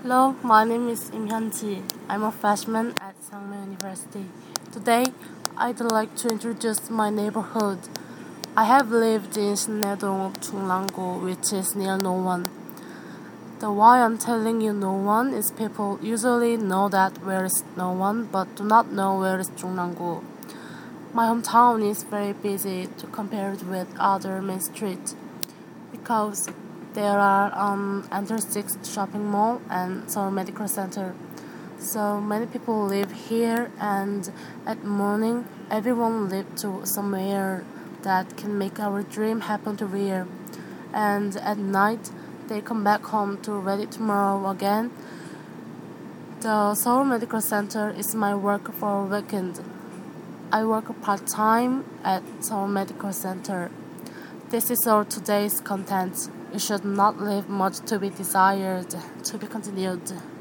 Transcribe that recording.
Hello, my name is Im Hyun-ji. I'm a freshman at Sangme University. Today, I'd like to introduce my neighborhood. I have lived in Sinnaedong of Chunglang-gu, which is near Nowon. The why I'm telling you Nowon is people usually know that where is Nowon, but do not know where is Chunglang-gu. My hometown is very busy to compare it with other main streets because there are Enter 6 shopping mall and Seoul Medical Center. So many people live here, and at morning everyone live to somewhere that can make our dream happen to real. And at night they come back home to ready tomorrow again. The Seoul Medical Center is my work for a weekend. I work part-time at Seoul Medical Center. This is all today's content. You should not leave much to be desired. To be continued.